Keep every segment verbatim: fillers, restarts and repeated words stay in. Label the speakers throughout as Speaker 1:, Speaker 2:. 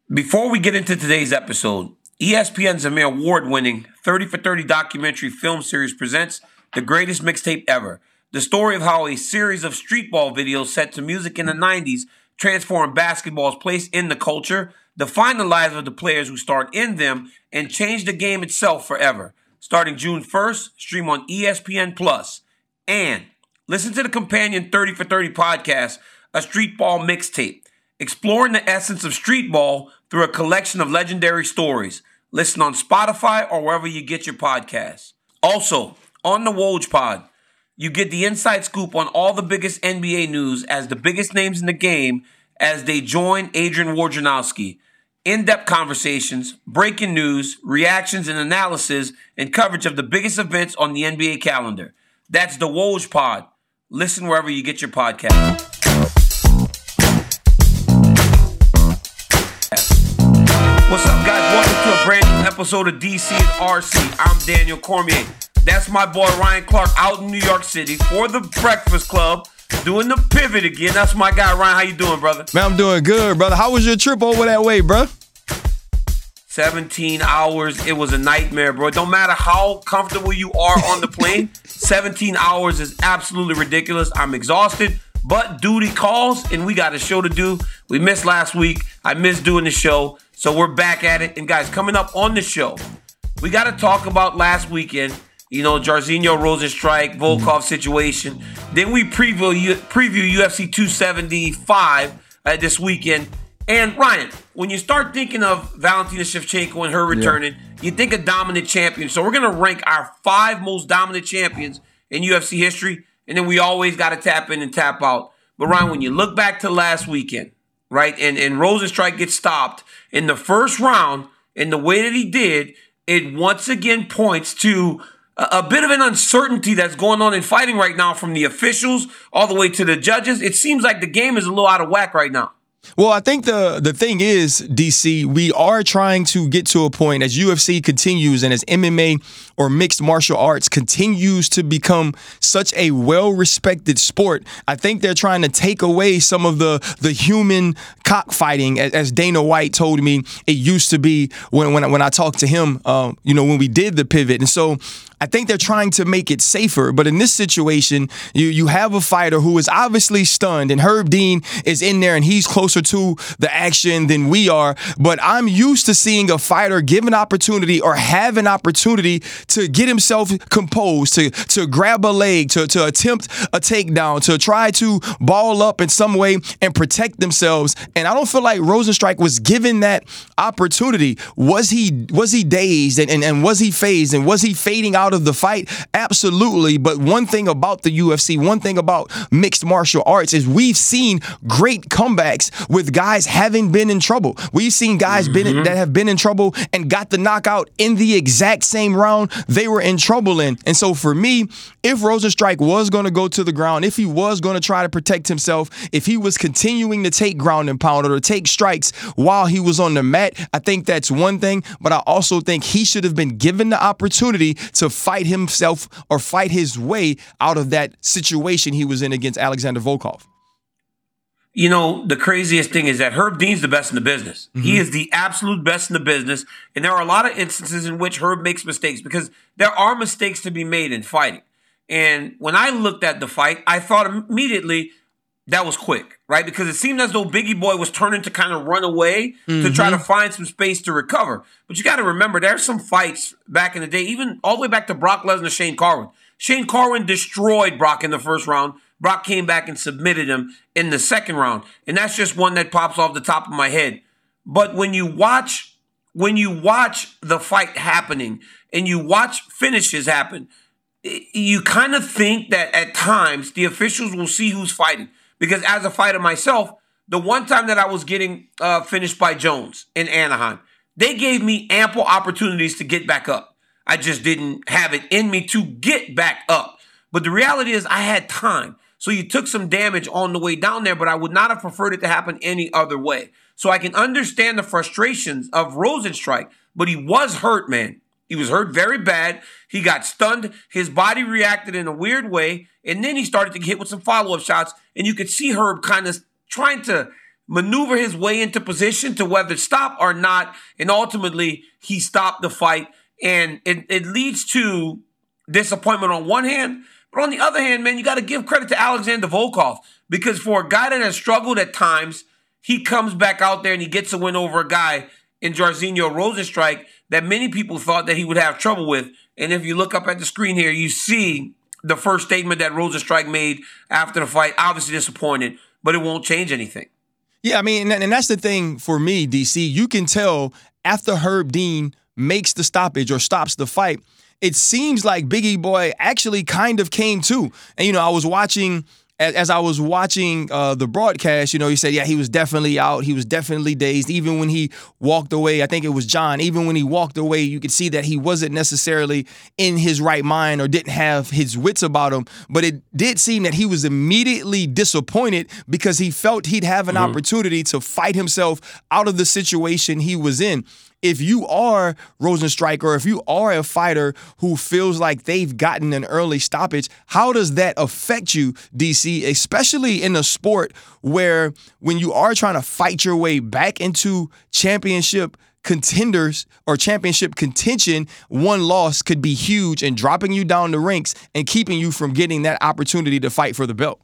Speaker 1: Before we get into today's episode, E S P N's Emmy Award-winning thirty for thirty documentary film series presents The Greatest Mixtape Ever, the story of how a series of streetball videos set to music in the nineties transformed basketball's place in the culture, defined the lives of the players who starred in them, and changed the game itself forever. Starting June first, stream on E S P N Plus. And listen to the companion thirty for thirty podcast, A Streetball Mixtape, exploring the essence of streetball through a collection of legendary stories. Listen on Spotify or wherever you get your podcasts. Also, on the Woj Pod, you get the inside scoop on all the biggest N B A news as the biggest names in the game as they join Adrian Wojnarowski. In-depth conversations, breaking news, reactions and analysis, and coverage of the biggest events on the N B A calendar. That's the Woj Pod. Listen wherever you get your podcast. What's up, guys? Welcome to a brand new episode of D C and R C. I'm Daniel Cormier. That's my boy Ryan Clark out in New York City for the Breakfast Club, doing the pivot again. That's my guy, Ryan. How you doing, brother?
Speaker 2: Man, I'm doing good, brother. How was your trip over that way, bro?
Speaker 1: seventeen hours. It was a nightmare, bro. Don't matter how comfortable you are on the plane, seventeen hours is absolutely ridiculous. I'm exhausted, but duty calls, and we got a show to do. We missed last week. I missed doing the show, so we're back at it. And guys, coming up on the show, we got to talk about last weekend. You know, Jairzinho Rozenstruik, Volkov situation. Then we preview preview U F C two seventy-five uh, this weekend. And Ryan, when you start thinking of Valentina Shevchenko and her returning, yeah. you think of dominant champions. So we're going to rank our five most dominant champions in U F C history. And then we always got to tap in and tap out. But Ryan, when you look back to last weekend, right, and, and Rozenstruik gets stopped in the first round in the way that he did, it once again points to a bit of an uncertainty that's going on in fighting right now from the officials all the way to the judges. It seems like the game is a little out of whack right now.
Speaker 2: Well, I think the the thing is, D C, we are trying to get to a point as U F C continues and as M M A or mixed martial arts continues to become such a well-respected sport. I think they're trying to take away some of the the human cockfighting, as, as Dana White told me it used to be when when, when I talked to him, uh, you know, when we did the pivot. And so I think they're trying to make it safer. But in this situation, you you have a fighter who is obviously stunned, and Herb Dean is in there, and he's closer to the action than we are. But I'm used to seeing a fighter give an opportunity or have an opportunity to get himself composed, to, to grab a leg, to, to attempt a takedown, to try to ball up in some way and protect themselves. And I don't feel like Rozenstruik was given that opportunity. Was he was he dazed and, and, and was he phased and was he fading out of the fight? Absolutely. But one thing about the U F C, one thing about mixed martial arts is we've seen great comebacks with guys having been in trouble. We've seen guys mm-hmm. been, that have been in trouble and got the knockout in the exact same round they were in trouble in. And so for me, if Rozenstruik was going to go to the ground, if he was going to try to protect himself, if he was continuing to take ground and pound or to take strikes while he was on the mat, I think that's one thing. But I also think he should have been given the opportunity to fight himself or fight his way out of that situation he was in against Alexander Volkov.
Speaker 1: You know, the craziest thing is that Herb Dean's the best in the business. Mm-hmm. He is the absolute best in the business. And there are a lot of instances in which Herb makes mistakes because there are mistakes to be made in fighting. And when I looked at the fight, I thought immediately that was quick, right? Because it seemed as though Biggie Boy was turning to kind of run away mm-hmm. to try to find some space to recover. But you got to remember, there's some fights back in the day, even all the way back to Brock Lesnar, Shane Carwin. Shane Carwin destroyed Brock in the first round. Brock came back and submitted him in the second round. And that's just one that pops off the top of my head. But when you watch, when you watch the fight happening and you watch finishes happen, you kind of think that at times the officials will see who's fighting. Because as a fighter myself, the one time that I was getting uh, finished by Jones in Anaheim, they gave me ample opportunities to get back up. I just didn't have it in me to get back up. But the reality is I had time. So you took some damage on the way down there, but I would not have preferred it to happen any other way. So I can understand the frustrations of Rozenstruik, but he was hurt, man. He was hurt very bad. He got stunned. His body reacted in a weird way. And then he started to get hit with some follow-up shots. And you could see Herb kind of trying to maneuver his way into position to whether stop or not. And ultimately, he stopped the fight. And it, it leads to disappointment on one hand. But on the other hand, man, you got to give credit to Alexander Volkov. Because for a guy that has struggled at times, he comes back out there and he gets a win over a guy in Jairzinho Rozenstruik that many people thought that he would have trouble with. And if you look up at the screen here, you see the first statement that Rozenstruik made after the fight. Obviously disappointed, but it won't change anything.
Speaker 2: Yeah, I mean, and that's the thing for me, D C. You can tell after Herb Dean makes the stoppage or stops the fight, it seems like Big E Boy actually kind of came to. And, you know, I was watching... As I was watching uh, the broadcast, you know, he said, yeah, he was definitely out. He was definitely dazed. Even when he walked away, I think it was John, even when he walked away, you could see that he wasn't necessarily in his right mind or didn't have his wits about him. But it did seem that he was immediately disappointed because he felt he'd have an mm-hmm. opportunity to fight himself out of the situation he was in. If you are Rozenstruik or if you are a fighter who feels like they've gotten an early stoppage, how does that affect you, D C, especially in a sport where when you are trying to fight your way back into championship contenders or championship contention, one loss could be huge and dropping you down the ranks and keeping you from getting that opportunity to fight for the belt?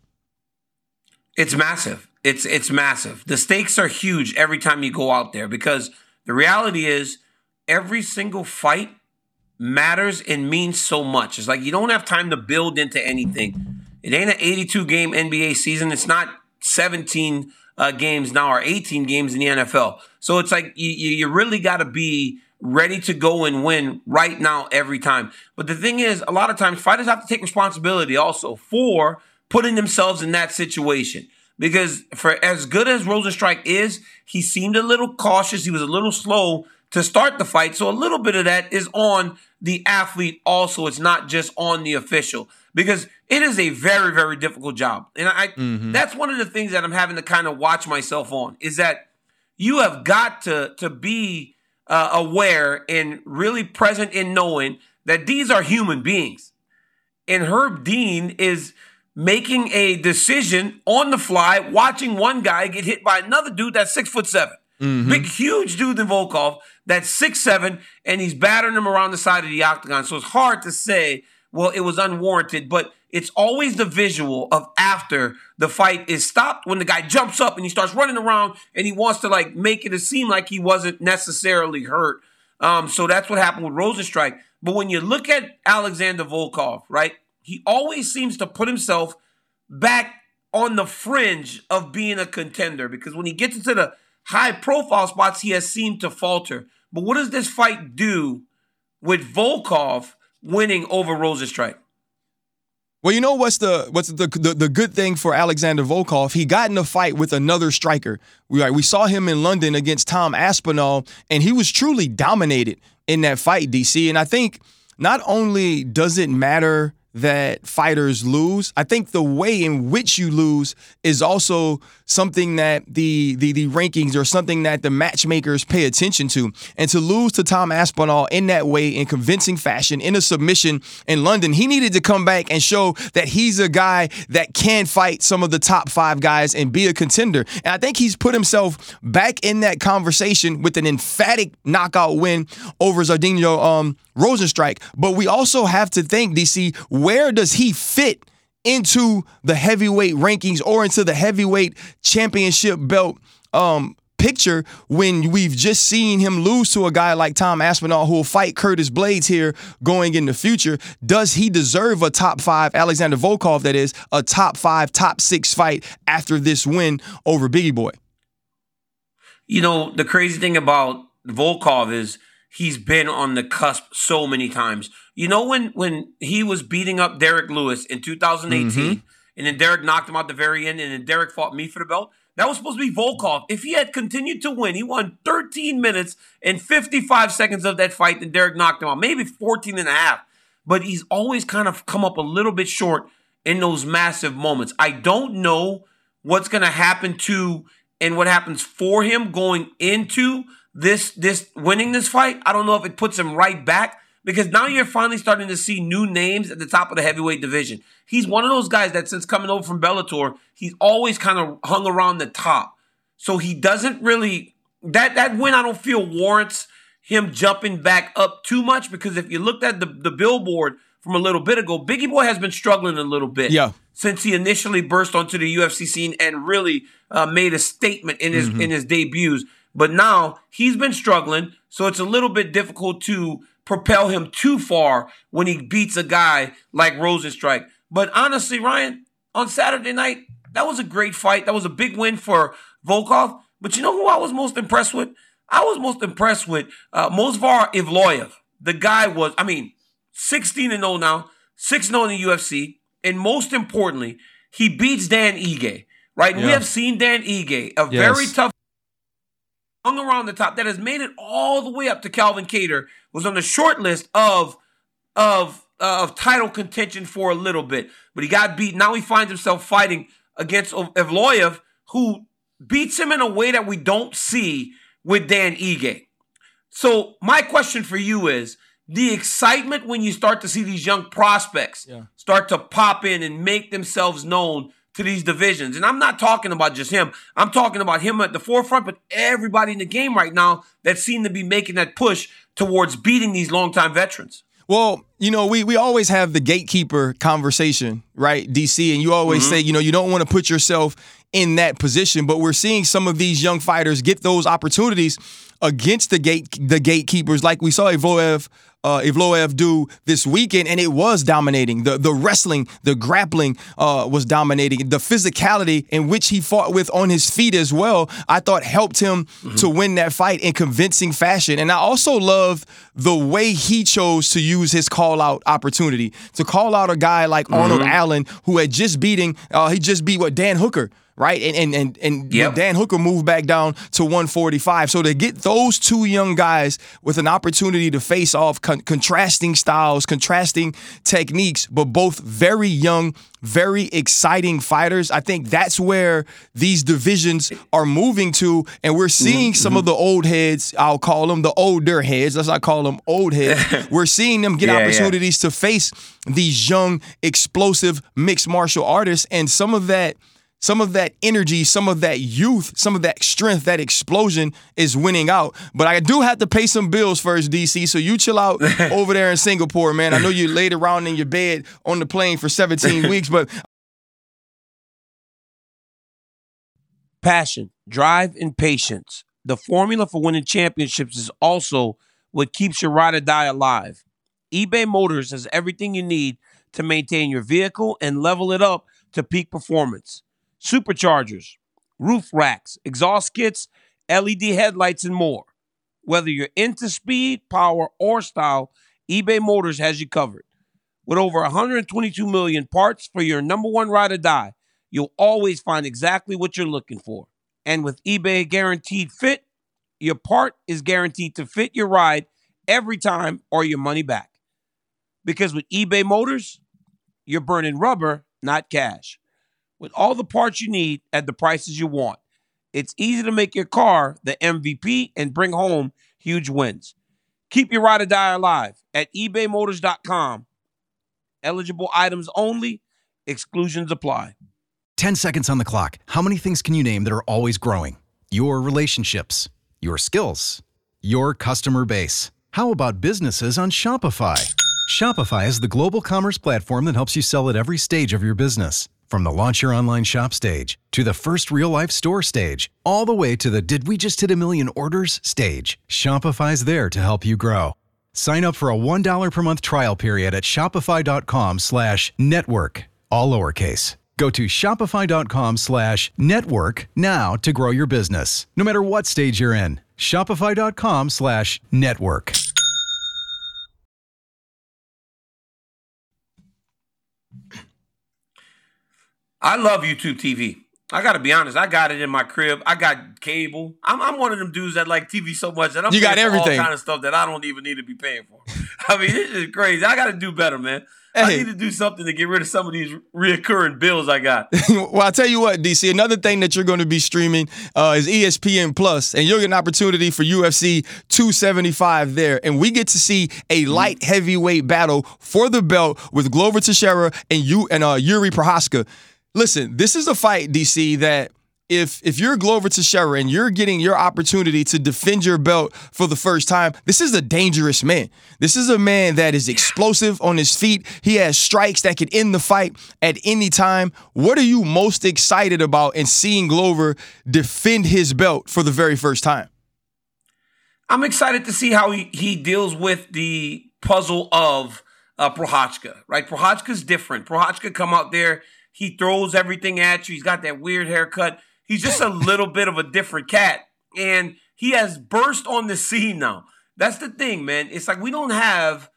Speaker 1: It's massive. It's, it's massive. The stakes are huge every time you go out there because the reality is every single fight matters and means so much. It's like you don't have time to build into anything. It ain't an eighty-two game N B A season. It's not seventeen uh, games now or eighteen games in the N F L. So it's like you, you really got to be ready to go and win right now every time. But the thing is, a lot of times fighters have to take responsibility also for putting themselves in that situation. Because for as good as Rozenstruik is, he seemed a little cautious. He was a little slow to start the fight. So a little bit of that is on the athlete also. It's not just on the official. Because it is a very, very difficult job. And I mm-hmm. that's one of the things that I'm having to kind of watch myself on, is that you have got to, to be uh, aware and really present in knowing that these are human beings. And Herb Dean is making a decision on the fly, watching one guy get hit by another dude that's six foot seven. Mm-hmm. Big, huge dude than Volkov that's six seven, and he's battering him around the side of the octagon. So it's hard to say, well, it was unwarranted, but it's always the visual of after the fight is stopped when the guy jumps up and he starts running around and he wants to like make it seem like he wasn't necessarily hurt. Um, so that's what happened with Rozenstruik. But when you look at Alexander Volkov, right, he always seems to put himself back on the fringe of being a contender because when he gets into the high-profile spots, he has seemed to falter. But what does this fight do with Volkov winning over Rozenstruik?
Speaker 2: Well, you know what's the what's the, the the good thing for Alexander Volkov? He got in a fight with another striker. We like, we saw him in London against Tom Aspinall, and he was truly dominated in that fight, D C. And I think not only does it matter that fighters lose, I think the way in which you lose is also something that the, the the rankings or something that the matchmakers pay attention to. And to lose to Tom Aspinall in that way, in convincing fashion, in a submission in London, he needed to come back and show that he's a guy that can fight some of the top five guys and be a contender. And I think he's put himself back in that conversation with an emphatic knockout win over Jairzinho um, Rozenstruik. But we also have to think, D C, where does he fit into the heavyweight rankings or into the heavyweight championship belt um, picture when we've just seen him lose to a guy like Tom Aspinall who will fight Curtis Blades here going in the future? Does he deserve a top five, Alexander Volkov, that is, a top five, top six fight after this win over Biggie Boy?
Speaker 1: You know, the crazy thing about Volkov is he's been on the cusp so many times. You know, when when he was beating up Derek Lewis in two thousand eighteen, mm-hmm. and then Derek knocked him out at the very end, and then Derek fought me for the belt? That was supposed to be Volkov. If he had continued to win, he won thirteen minutes and fifty-five seconds of that fight, then Derek knocked him out, maybe fourteen and a half. But he's always kind of come up a little bit short in those massive moments. I don't know what's going to happen to and what happens for him going into this this winning this fight. I don't know if it puts him right back, because now you're finally starting to see new names at the top of the heavyweight division. He's one of those guys that since coming over from Bellator, he's always kind of hung around the top. So he doesn't really that that win I don't feel warrants him jumping back up too much, because if you looked at the, the billboard from a little bit ago, Biggie Boy has been struggling a little bit
Speaker 2: yeah.
Speaker 1: since he initially burst onto the U F C scene and really uh, made a statement in his mm-hmm. in his debuts. But now he's been struggling, so it's a little bit difficult to propel him too far when he beats a guy like Rozenstruik. But honestly, Ryan, on Saturday night, that was a great fight. That was a big win for Volkov. But you know who I was most impressed with? I was most impressed with uh, Movsar Evloev. The guy was, I mean, sixteen and oh now, six and oh in the U F C. And most importantly, he beats Dan Ige, right? And yeah. we have seen Dan Ige, a yes. very tough hung around the top that has made it all the way up to Calvin Kattar, was on the short list of, of, uh, of title contention for a little bit. But he got beat. Now he finds himself fighting against Evloev, who beats him in a way that we don't see with Dan Ige. So my question for you is, the excitement when you start to see these young prospects yeah. start to pop in and make themselves known to these divisions. And I'm not talking about just him. I'm talking about him at the forefront, but everybody in the game right now that seem to be making that push towards beating these longtime veterans.
Speaker 2: Well, you know, we we always have the gatekeeper conversation, right, D C? And you always mm-hmm. say, you know, you don't want to put yourself in that position, but we're seeing some of these young fighters get those opportunities against the gate the gatekeepers, like we saw Evloev uh, Evloev do this weekend, and it was dominating. The the wrestling, the grappling uh, was dominating. The physicality in which he fought with on his feet as well, I thought helped him mm-hmm. to win that fight in convincing fashion. And I also love the way he chose to use his call-out opportunity, to call out a guy like mm-hmm. Arnold Allen, who had just beating, uh, he just beat, what, Dan Hooker, right? And and and, and yep. Dan Hooker moved back down to one forty-five. So to get those two young guys with an opportunity to face off, con- contrasting styles, contrasting techniques, but both very young, very exciting fighters, I think that's where these divisions are moving to. And we're seeing mm-hmm. some of the old heads, I'll call them the older heads, let's not call them old heads. We're seeing them get yeah, opportunities yeah. to face these young, explosive mixed martial artists. And some of that Some of that energy, some of that youth, some of that strength, that explosion is winning out. But I do have to pay some bills first, D C, so you chill out over there in Singapore, man. I know you laid around in your bed on the plane for seventeen weeks, but...
Speaker 1: Passion, drive, and patience. The formula for winning championships is also what keeps your ride or die alive. eBay Motors has everything you need to maintain your vehicle and level it up to peak performance. Superchargers, roof racks, exhaust kits, L E D headlights, and more. Whether you're into speed, power, or style, eBay Motors has you covered. With over one hundred twenty-two million parts for your number one ride or die, you'll always find exactly what you're looking for. And with eBay Guaranteed Fit, your part is guaranteed to fit your ride every time or your money back. Because with eBay Motors, you're burning rubber, not cash. With all the parts you need at the prices you want, it's easy to make your car the M V P and bring home huge wins. Keep your ride or die alive at ebay motors dot com. Eligible items only. Exclusions apply.
Speaker 3: ten seconds on the clock. How many things can you name that are always growing? Your relationships, your skills, your customer base. How about businesses on Shopify? Shopify is the global commerce platform that helps you sell at every stage of your business. From the launch your online shop stage, to the first real-life store stage, all the way to the did we just hit a million orders stage, Shopify's there to help you grow. Sign up for a one dollar per month trial period at shopify.com slash network, all lowercase. Go to shopify.com slash network now to grow your business, no matter what stage you're in. Shopify.com slash network.
Speaker 1: I love YouTube T V. I got to be honest. I got it in my crib. I got cable. I'm, I'm one of them dudes that like T V so much that I'm
Speaker 2: you got everything.
Speaker 1: all kind of stuff that I don't even need to be paying for. I mean, this is crazy. I got to do better, man. Hey. I need to do something to get rid of some of these reoccurring bills I got.
Speaker 2: Well, I'll tell you what, D C, another thing that you're going to be streaming uh, is E S P N Plus, and you'll get an opportunity for U F C two seventy-five there. And we get to see a light heavyweight battle for the belt with Glover Teixeira and, you, and uh, Yuri Prochazka. Listen, this is a fight, D C, that if if you're Glover Teixeira and you're getting your opportunity to defend your belt for the first time, this is a dangerous man. This is a man that is explosive on his feet. He has strikes that could end the fight at any time. What are you most excited about in seeing Glover defend his belt for the very first time?
Speaker 1: I'm excited to see how he, he deals with the puzzle of uh, Prochazka, right? Prochazka's different. Prochazka come out there, he throws everything at you. He's got that weird haircut. He's just a little bit of a different cat. And he has burst on the scene now. That's the thing, man. It's like we don't have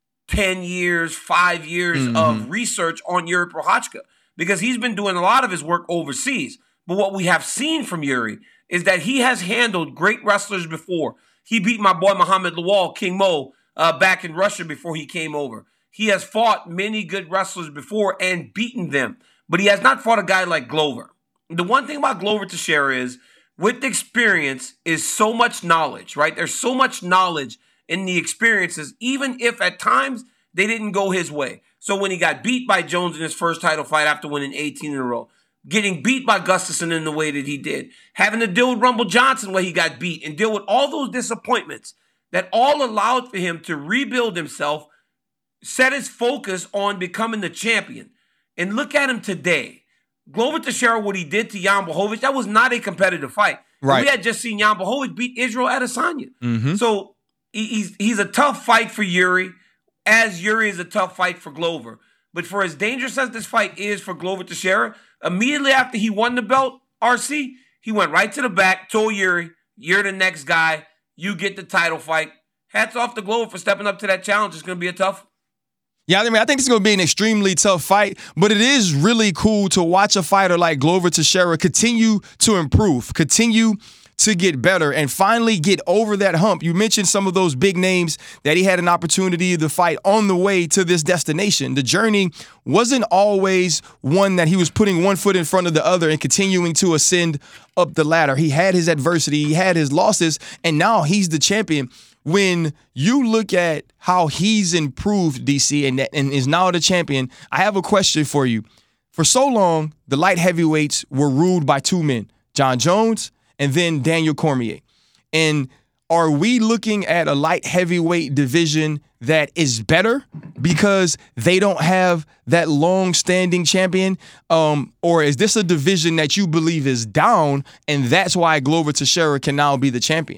Speaker 1: ten years, five years mm-hmm. of research on Yuri Prochazka because he's been doing a lot of his work overseas. But what we have seen from Yuri is that he has handled great wrestlers before. He beat my boy Muhammad Lawal, King Mo, uh, back in Russia before he came over. He has fought many good wrestlers before and beaten them. But he has not fought a guy like Glover. The one thing about Glover Teixeira is, with experience is so much knowledge, right? There's so much knowledge in the experiences, even if at times they didn't go his way. So when he got beat by Jones in his first title fight after winning eighteen in a row, getting beat by Gustafsson in the way that he did, having to deal with Rumble Johnson where he got beat, and deal with all those disappointments that all allowed for him to rebuild himself, set his focus on becoming the champion. And look at him today. Glover Teixeira, what he did to Jan Blachowicz, that was not a competitive fight. Right. We had just seen Jan Blachowicz beat Israel Adesanya. Mm-hmm. So he, he's he's a tough fight for Yuri, as Yuri is a tough fight for Glover. But for as dangerous as this fight is for Glover Teixeira, immediately after he won the belt, R C, he went right to the back, told Yuri, you're the next guy. You get the title fight. Hats off to Glover for stepping up to that challenge. It's going to be a tough.
Speaker 2: Yeah, I mean, I think it's going to be an extremely tough fight, but it is really cool to watch a fighter like Glover Teixeira continue to improve, continue to get better, and finally get over that hump. You mentioned some of those big names that he had an opportunity to fight on the way to this destination. The journey wasn't always one that he was putting one foot in front of the other and continuing to ascend up the ladder. He had his adversity, he had his losses, and now he's the champion. When you look at how he's improved, D C, and, and is now the champion, I have a question for you. For so long, the light heavyweights were ruled by two men, John Jones and then Daniel Cormier. And are we looking at a light heavyweight division that is better because they don't have that long-standing champion? Um, or is this a division that you believe is down, and that's why Glover Teixeira can now be the champion?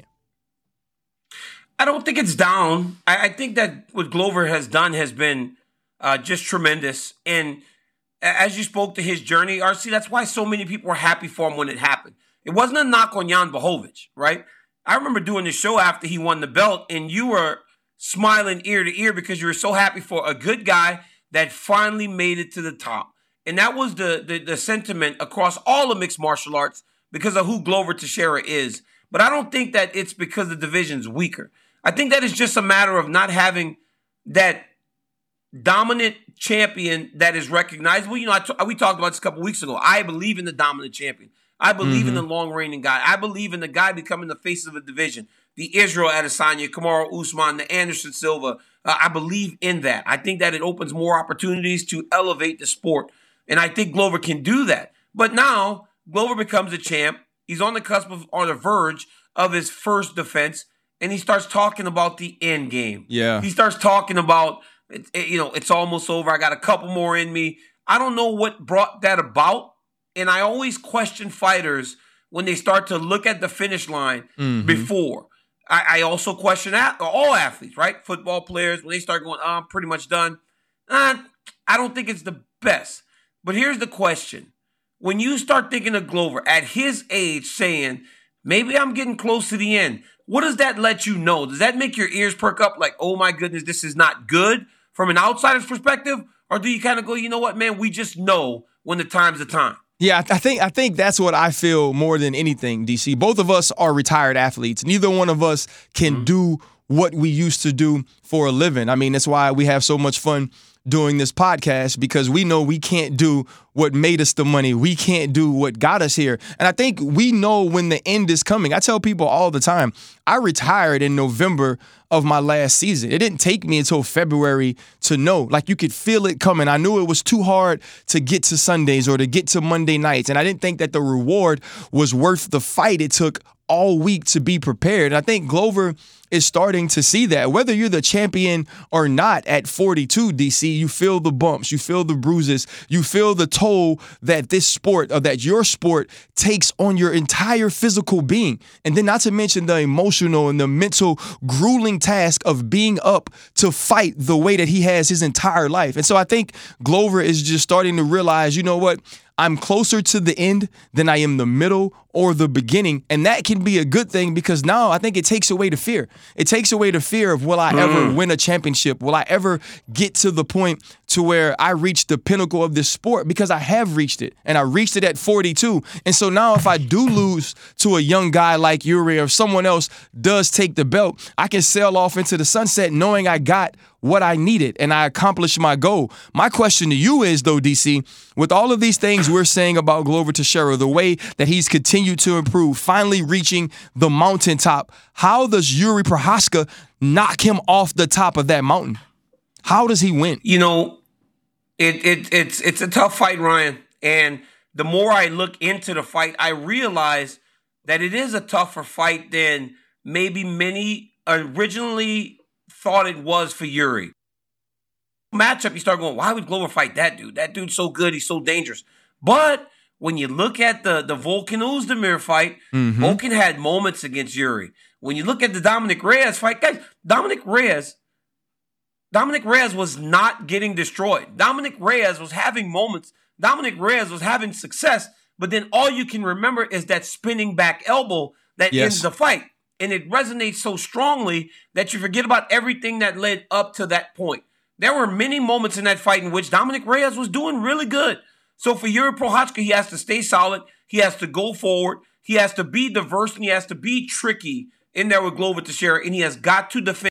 Speaker 1: I don't think it's down. I, I think that what Glover has done has been uh, just tremendous. And as you spoke to his journey, R C, that's why so many people were happy for him when it happened. It wasn't a knock on Jan Blachowicz, right? I remember doing the show after he won the belt, and you were smiling ear to ear because you were so happy for a good guy that finally made it to the top. And that was the, the, the sentiment across all of mixed martial arts because of who Glover Teixeira is. But I don't think that it's because the division's weaker. I think that is just a matter of not having that dominant champion that is recognizable. You know, I t- we talked about this a couple weeks ago. I believe in the dominant champion. I believe mm-hmm. in the long-reigning guy. I believe in the guy becoming the face of a division. The Israel Adesanya, Kamaru Usman, the Anderson Silva. Uh, I believe in that. I think that it opens more opportunities to elevate the sport. And I think Glover can do that. But now, Glover becomes a champ. He's on the cusp of, on the verge of his first defense. And he starts talking about the end game.
Speaker 2: Yeah.
Speaker 1: He starts talking about, it, it, you know, it's almost over. I got a couple more in me. I don't know what brought that about. And I always question fighters when they start to look at the finish line mm-hmm. before. I, I also question at, all athletes, right? Football players, when they start going, oh, I'm pretty much done. Uh, I don't think it's the best. But here's the question. When you start thinking of Glover at his age saying, maybe I'm getting close to the end, what does that let you know? Does that make your ears perk up like, oh my goodness, this is not good from an outsider's perspective? Or do you kind of go, you know what, man, we just know when the time's the time?
Speaker 2: Yeah, I think I think that's what I feel more than anything, D C. Both of us are retired athletes. Neither one of us can mm-hmm. do what we used to do for a living. I mean, that's why we have so much fun doing this podcast because we know we can't do what made us the money. We can't do what got us here. And I think we know when the end is coming. I tell people all the time, I retired in November of my last season. It didn't take me until February to know. Like, you could feel it coming. I knew it was too hard to get to Sundays or to get to Monday nights. And I didn't think that the reward was worth the fight it took all week to be prepared. And I think Glover is starting to see that. Whether you're the champion or not at forty-two, D C, you feel the bumps, you feel the bruises, you feel the toll that this sport or that your sport takes on your entire physical being. And then not to mention the emotional and the mental grueling task of being up to fight the way that he has his entire life. And so I think Glover is just starting to realize, you know what? I'm closer to the end than I am the middle or the beginning. And that can be a good thing because now I think it takes away the fear. It takes away the fear of, will I mm. ever win a championship? Will I ever get to the point to where I reach the pinnacle of this sport? Because I have reached it, and I reached it at forty-two. And so now if I do lose to a young guy like Yuri, or if someone else does take the belt, I can sail off into the sunset knowing I got what I needed and I accomplished my goal. My question to you is, though, D C, with all of these things we're saying about Glover Teixeira, the way that he's continued to improve, finally reaching the mountaintop, how does Yuri Prochazka knock him off the top of that mountain? How does he win?
Speaker 1: You know, it, it it's it's a tough fight, Ryan. And the more I look into the fight, I realize that it is a tougher fight than maybe many originally thought it was for Yuri. Matchup, you start going, why would Glover fight that dude? That dude's so good, he's so dangerous. But when you look at the, the Volkan Oezdemir fight, mm-hmm. Volkan had moments against Yuri. When you look at the Dominic Reyes fight, guys, Dominic Reyes, Dominic Reyes was not getting destroyed. Dominic Reyes was having moments. Dominic Reyes was having success, but then all you can remember is that spinning back elbow that yes. ends the fight. And it resonates so strongly that you forget about everything that led up to that point. There were many moments in that fight in which Dominic Reyes was doing really good. So for Yuri Prochazka, he has to stay solid. He has to go forward. He has to be diverse, and he has to be tricky in there with Glover Teixeira, and he has got to defend.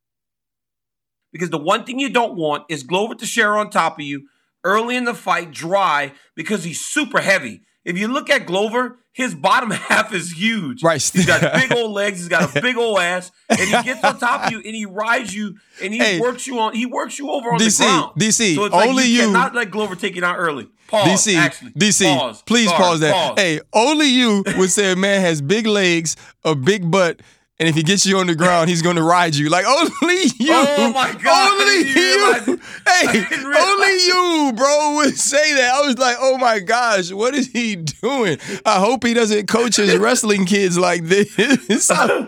Speaker 1: Because the one thing you don't want is Glover Teixeira on top of you early in the fight, dry, because he's super heavy. If you look at Glover, his bottom half is huge.
Speaker 2: Right.
Speaker 1: He's got big old legs. He's got a big old ass, and he gets on top of you and he rides you and he hey, works you on. He works you over on
Speaker 2: D C,
Speaker 1: the ground.
Speaker 2: D C,
Speaker 1: so it's
Speaker 2: only
Speaker 1: like you,
Speaker 2: you
Speaker 1: cannot let Glover take it out early. Pause.
Speaker 2: D C,
Speaker 1: actually,
Speaker 2: D C,
Speaker 1: pause,
Speaker 2: please
Speaker 1: sorry,
Speaker 2: pause that.
Speaker 1: Pause.
Speaker 2: Hey, only you would say a man has big legs, a big butt, and if he gets you on the ground, he's going to ride you. Like, only you.
Speaker 1: Oh, my God.
Speaker 2: Only you. Hey, only you, bro, would say that. I was like, oh, my gosh, what is he doing? I hope he doesn't coach his wrestling kids like this.
Speaker 1: It's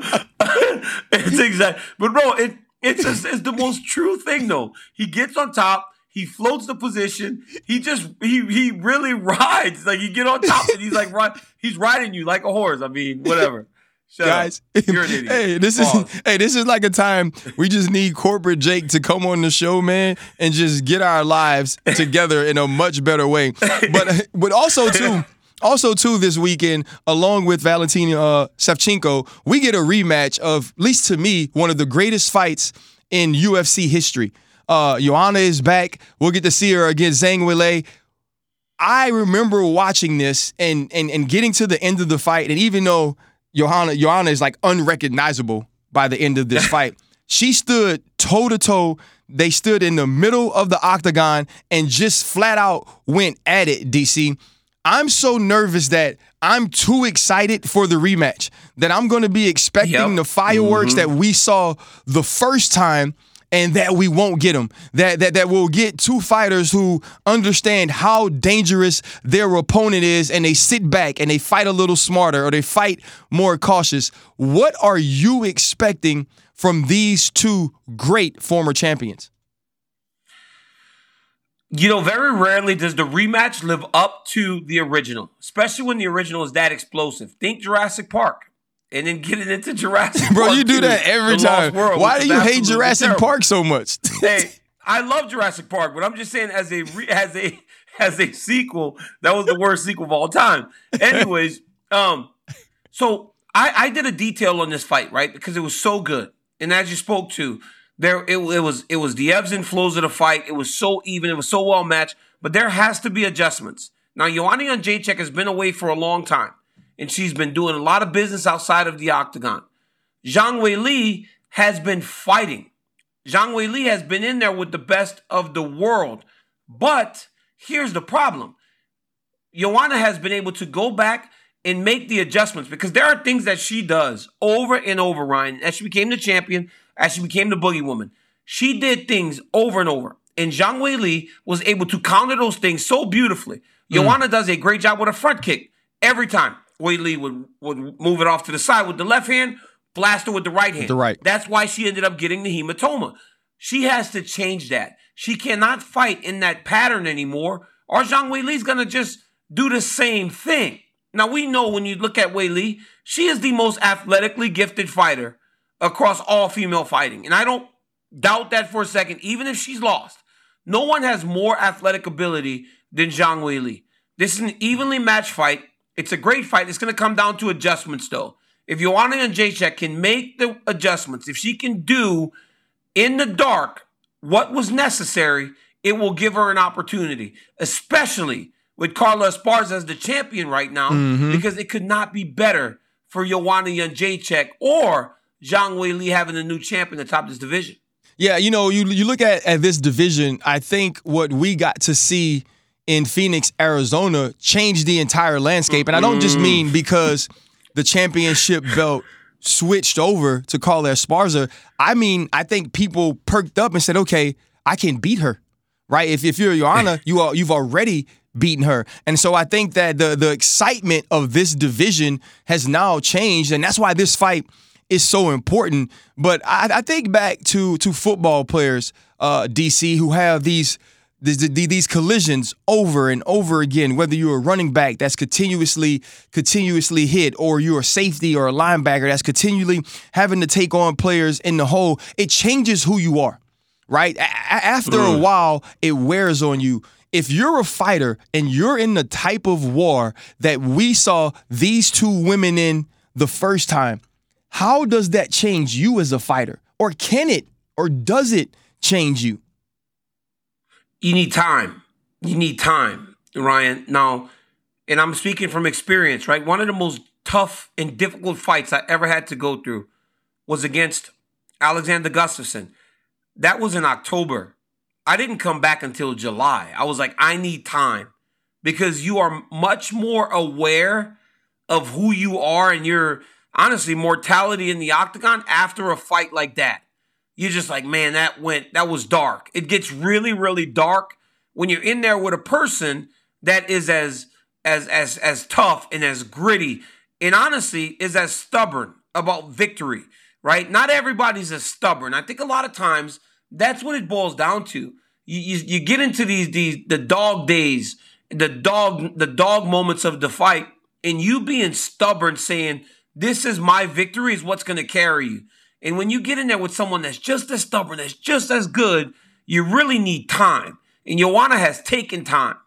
Speaker 1: exactly. But, bro, it, it's, just, it's the most true thing, though. He gets on top. He floats the position. He just, he he really rides. Like, you get on top and he's like, he's riding you like a horse. I mean, whatever. Shut
Speaker 2: Guys,
Speaker 1: up. You're an idiot.
Speaker 2: hey, this
Speaker 1: Pause.
Speaker 2: is hey, this is like a time we just need corporate Jake to come on the show, man, and just get our lives together in a much better way. But but also too, also too, this weekend, along with Valentina uh, Shevchenko, we get a rematch of, at least to me, one of the greatest fights in U F C history. Uh, Joanna is back. We'll get to see her against Zhang Weili. I remember watching this and and and getting to the end of the fight, and even though Joanna, Joanna is like unrecognizable by the end of this fight, she stood toe to toe. They stood in the middle of the octagon and just flat out went at it, D C. I'm so nervous that I'm too excited for the rematch that I'm going to be expecting yep. the fireworks mm-hmm. that we saw the first time, and that we won't get them. That, that that we'll get two fighters who understand how dangerous their opponent is, and they sit back and they fight a little smarter, or they fight more cautious. What are you expecting from these two great former champions?
Speaker 1: You know, very rarely does the rematch live up to the original, especially when the original is that explosive. Think Jurassic Park. And then getting into Jurassic
Speaker 2: Bro,
Speaker 1: Park.
Speaker 2: Bro, you do that every time. World, Why do you hate Jurassic terrible. Park so much?
Speaker 1: Hey, I love Jurassic Park, but I'm just saying as a re- as a as a sequel, that was the worst sequel of all time. Anyways, um, so I, I did a detail on this fight, right? Because it was so good. And as you spoke to, There, it, it was it was the ebbs and flows of the fight. It was so even. It was so well matched. But there has to be adjustments. Now, Joanna Jędrzejczyk has been away for a long time, and she's been doing a lot of business outside of the octagon. Zhang Weili has been fighting. Zhang Weili has been in there with the best of the world. But here's the problem. Joanna has been able to go back and make the adjustments because there are things that she does over and over, Ryan. As she became the champion, as she became the Boogie Woman, she did things over and over. And Zhang Weili was able to counter those things so beautifully. Mm. Joanna does a great job with a front kick every time. Weili would, would move it off to the side with the left hand, blast her with the right hand.
Speaker 2: The right.
Speaker 1: That's why she ended up getting the hematoma. She has to change that. She cannot fight in that pattern anymore, or Zhang Weili's going to just do the same thing. Now, we know when you look at Weili, she is the most athletically gifted fighter across all female fighting. And I don't doubt that for a second, even if she's lost. No one has more athletic ability than Zhang Weili. This is an evenly matched fight. It's a great fight. It's going to come down to adjustments, though. If Joanna Jędrzejczyk can make the adjustments, if she can do in the dark what was necessary, it will give her an opportunity, especially with Carla Esparza as the champion right now, mm-hmm. because it could not be better for Joanna Jędrzejczyk or Zhang Weili having a new champion atop this division.
Speaker 2: Yeah, you know, you you look at, at this division, I think what we got to see in Phoenix, Arizona changed the entire landscape. And I don't just mean because the championship belt switched over to Carla Esparza. I mean, I think people perked up and said, okay, I can beat her, right? If, if you're Joanna, you are, you've already beaten her. And so I think that the, the excitement of this division has now changed. And that's why this fight is so important. But I, I think back to to football players, uh, D C, who have these, these these collisions over and over again, whether you're a running back that's continuously continuously hit, or you're a safety or a linebacker that's continually having to take on players in the hole. It changes who you are, right? A- after mm. a while, it wears on you. If you're a fighter and you're in the type of war that we saw these two women in the first time, how does that change you as a fighter? Or can it, or does it change you?
Speaker 1: You need time. You need time, Ryan. Now, and I'm speaking from experience, right? One of the most tough and difficult fights I ever had to go through was against Alexander Gustafsson. That was in October. I didn't come back until July. I was like, I need time, because you are much more aware of who you are and your, honestly, mortality in the octagon after a fight like that. You're just like, man, that went, that was dark. It gets really, really dark when you're in there with a person that is as, as, as, as tough and as gritty, and honestly is as stubborn about victory, right? Not everybody's as stubborn. I think a lot of times that's what it boils down to. You, you, you get into these, these, the dog days, the dog, the dog moments of the fight, and you being stubborn, saying, this is my victory, is what's going to carry you. And when you get in there with someone that's just as stubborn, that's just as good, you really need time. And Joanna has taken time.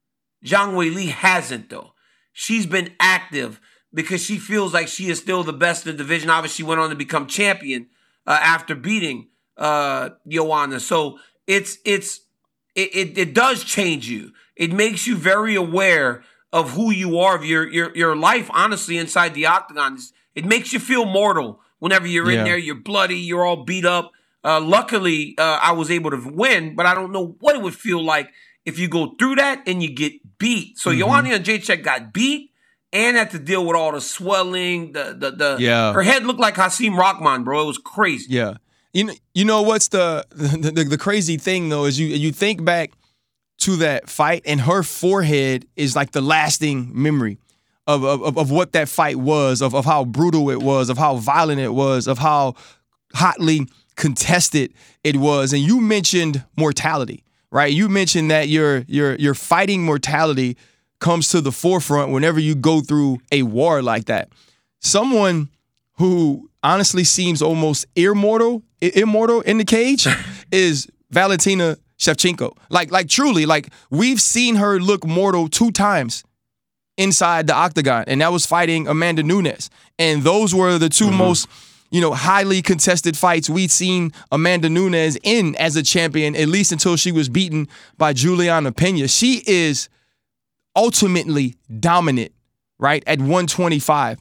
Speaker 1: Zhang Weili hasn't, though. She's been active because she feels like she is still the best in the division. Obviously, she went on to become champion uh, after beating uh, Joanna. So it's it's it, it it does change you. It makes you very aware of who you are, of your your your life. Honestly, inside the octagon, it makes you feel mortal. Whenever you're in yeah. there, you're bloody, you're all beat up. Uh, luckily, uh, I was able to win, but I don't know what it would feel like if you go through that and you get beat. So mm-hmm. Joanna Jędrzejczyk got beat and had to deal with all the swelling. The the the
Speaker 2: yeah.
Speaker 1: Her head looked like Hasim Rahman, bro. It was crazy.
Speaker 2: Yeah. You know, you know what's the the, the the crazy thing though is you you think back to that fight and her forehead is like the lasting memory of of of what that fight was, of of how brutal it was, of how violent it was, of how hotly contested it was. And you mentioned mortality, right? You mentioned that your your your fighting mortality comes to the forefront whenever you go through a war like that. Someone who honestly seems almost immortal, immortal in the cage is Valentina Shevchenko. Like, like truly, like we've seen her look mortal two times inside the octagon, and that was fighting Amanda Nunes. And those were the two mm-hmm. most you know, highly contested fights we'd seen Amanda Nunes in as a champion, at least until she was beaten by Juliana Pena. She is ultimately dominant, right, at one twenty-five.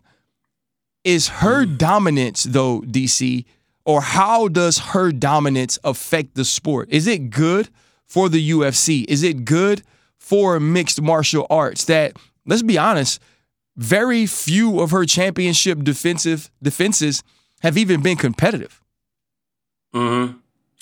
Speaker 2: Is her dominance, though, D C, or how does her dominance affect the sport? Is it good for the U F C? Is it good for mixed martial arts that, let's be honest, very few of her championship defensive defenses have even been competitive?
Speaker 1: Mm-hmm.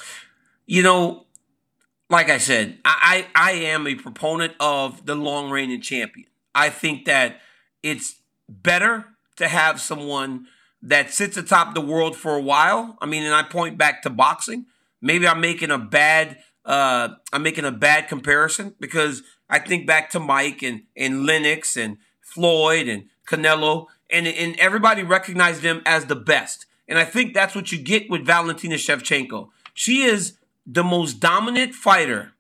Speaker 1: You know, like I said, I, I, I am a proponent of the long-reigning champion. I think that it's better to have someone that sits atop the world for a while. I mean, and I point back to boxing. Maybe I'm making a bad uh, I'm making a bad comparison because I think back to Mike and, and Lennox and Floyd and Canelo, and, and everybody recognized them as the best. And I think that's what you get with Valentina Shevchenko. She is the most dominant fighter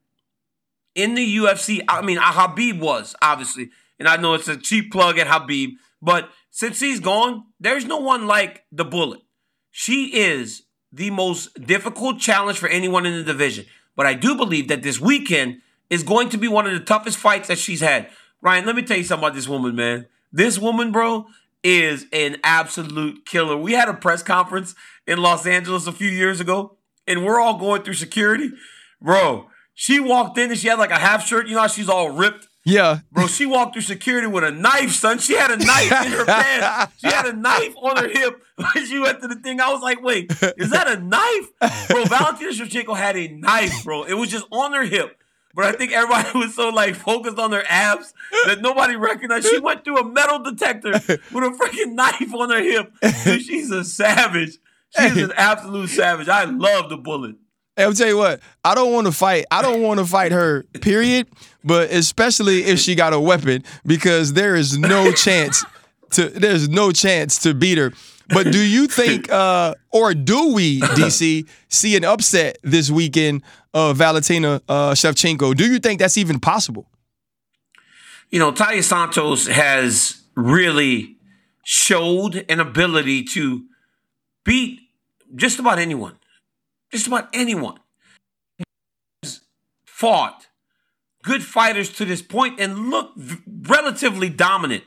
Speaker 1: in the U F C. I mean, Khabib was, obviously. And I know it's a cheap plug at Khabib. But since he's gone, there's no one like the Bullet. She is the most difficult challenge for anyone in the division. But I do believe that this weekend is going to be one of the toughest fights that she's had. Ryan, let me tell you something about this woman, man. This woman, bro, is an absolute killer. We had a press conference in Los Angeles a few years ago, and we're all going through security. Bro, she walked in and she had like a half shirt. You know how she's all ripped?
Speaker 2: Yeah.
Speaker 1: Bro, she walked through security with a knife, son. She had a knife in her pants. She had a knife on her hip when she went to the thing. I was like, wait, is that a knife? Bro, Valentina Shevchenko had a knife, bro. It was just on her hip. But I think everybody was so, like, focused on their abs that nobody recognized. She went through a metal detector with a freaking knife on her hip. Dude, she's a savage. She's an absolute savage. I love the Bullet.
Speaker 2: Hey, I'll tell you what, I don't want to fight. I don't want to fight her, period. But especially if she got a weapon, because there is no chance to there's no chance to beat her. But do you think, uh, or do we, D C, see an upset this weekend of Valentina uh, Shevchenko? Do you think that's even possible?
Speaker 1: You know, Taila Santos has really showed an ability to beat just about anyone. Just about anyone. Has fought good fighters to this point and look relatively dominant.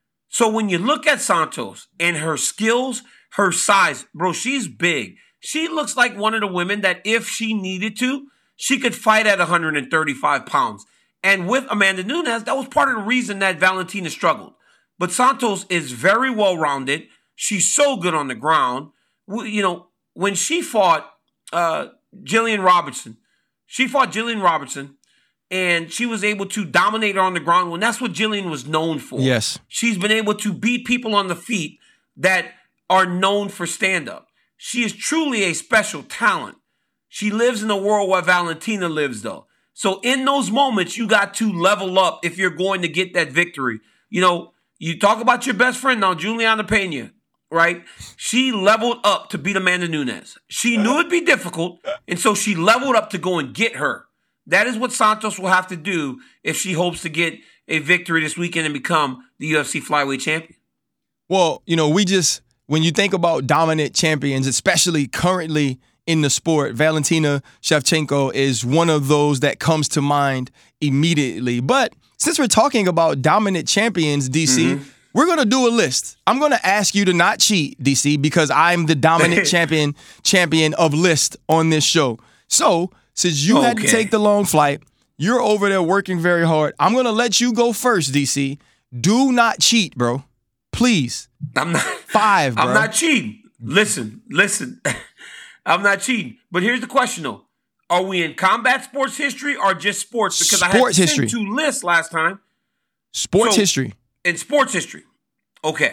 Speaker 1: So when you look at Santos and her skills, her size, bro, she's big. She looks like one of the women that if she needed to, she could fight at one hundred thirty-five pounds. And with Amanda Nunes, that was part of the reason that Valentina struggled. But Santos is very well-rounded. She's so good on the ground. You know, when she fought uh, Jillian Robertson, she fought Jillian Robertson, and she was able to dominate her on the ground. When that's what Jillian was known for.
Speaker 2: Yes.
Speaker 1: She's been able to beat people on the feet that are known for stand-up. She is truly a special talent. She lives in the world where Valentina lives, though. So in those moments, you got to level up if you're going to get that victory. You know, you talk about your best friend now, Juliana Pena, right? She leveled up to beat Amanda Nunes. She knew it'd be difficult, and so she leveled up to go and get her. That is what Santos will have to do if she hopes to get a victory this weekend and become the U F C flyweight champion.
Speaker 2: Well, you know, we just, when you think about dominant champions, especially currently in the sport, Valentina Shevchenko is one of those that comes to mind immediately. But since we're talking about dominant champions, D C, mm-hmm. we're going to do a list. I'm going to ask you to not cheat, D C, because I'm the dominant champion champion of list on this show. So, since you okay. had to take the long flight, you're over there working very hard. I'm going to let you go first, D C. Do not cheat, bro. Please.
Speaker 1: I'm not.
Speaker 2: Five, bro.
Speaker 1: I'm not cheating. Listen, listen. I'm not cheating. But here's the question, though. Are we in combat sports history or just sports? Because
Speaker 2: sports
Speaker 1: I had
Speaker 2: history.
Speaker 1: two lists last time.
Speaker 2: Sports
Speaker 1: so,
Speaker 2: history.
Speaker 1: In sports history. Okay.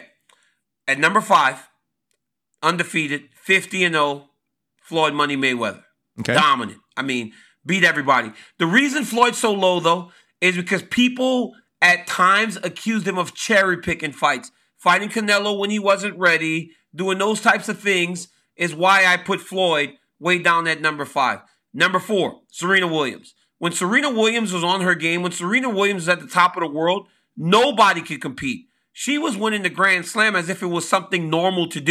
Speaker 1: At number five, undefeated, fifty and oh, Floyd Money Mayweather.
Speaker 2: Okay.
Speaker 1: Dominant. I mean, beat everybody. The reason Floyd's so low, though, is because people at times accused him of cherry-picking fights. Fighting Canelo when he wasn't ready, doing those types of things is why I put Floyd way down at number five. Number four, Serena Williams. When Serena Williams was on her game, when Serena Williams was at the top of the world, nobody could compete. She was winning the Grand Slam as if it was something normal to do.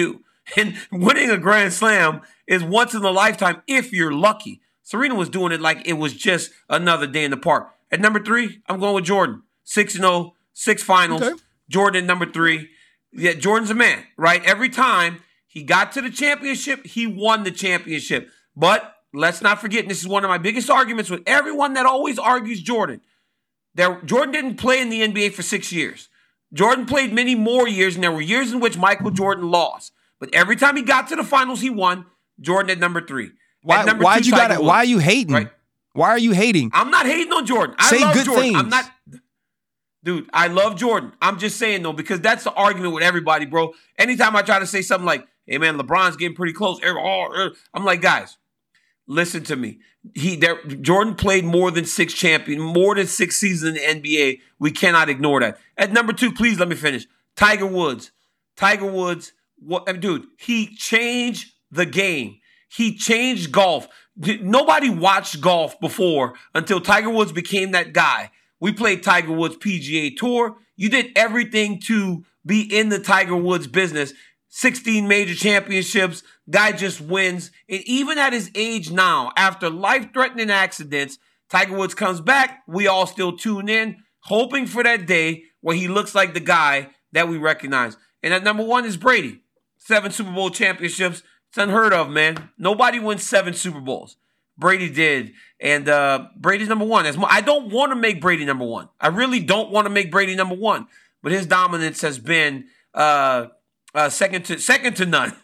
Speaker 1: And winning a Grand Slam is once in a lifetime if you're lucky. Serena was doing it like it was just another day in the park. At number three, I'm going with Jordan. six and oh, six finals. Okay. Jordan at number three. Yeah, Jordan's a man, right? Every time he got to the championship, he won the championship. But let's not forget, and this is one of my biggest arguments with everyone that always argues Jordan. That Jordan didn't play in the N B A for six years. Jordan played many more years, and there were years in which Michael Jordan lost. But every time he got to the finals, he won. Jordan at number three.
Speaker 2: Why?
Speaker 1: Number
Speaker 2: why
Speaker 1: two,
Speaker 2: you got? Why are you hating?
Speaker 1: Right?
Speaker 2: Why are you hating?
Speaker 1: I'm not hating on Jordan. I
Speaker 2: Say
Speaker 1: love
Speaker 2: good
Speaker 1: Jordan.
Speaker 2: things.
Speaker 1: I'm not, dude. I love Jordan. I'm just saying though, because that's the argument with everybody, bro. Anytime I try to say something like, "Hey man, LeBron's getting pretty close," I'm like, guys, listen to me. He there. Jordan played more than six champion, more than six seasons in the N B A. We cannot ignore that. At number two, please let me finish. Tiger Woods. Tiger Woods. What, dude? He changed the game. He changed golf. Nobody watched golf before until Tiger Woods became that guy. We played Tiger Woods P G A Tour. You did everything to be in the Tiger Woods business. sixteen major championships. Guy just wins. And even at his age now, after life-threatening accidents, Tiger Woods comes back. We all still tune in, hoping for that day where he looks like the guy that we recognize. And at number one is Brady. Seven Super Bowl championships. It's unheard of, man. Nobody wins seven Super Bowls. Brady did. And uh, Brady's number one. As mo- I don't want to make Brady number one. I really don't want to make Brady number one. But his dominance has been uh, uh, second to second to none.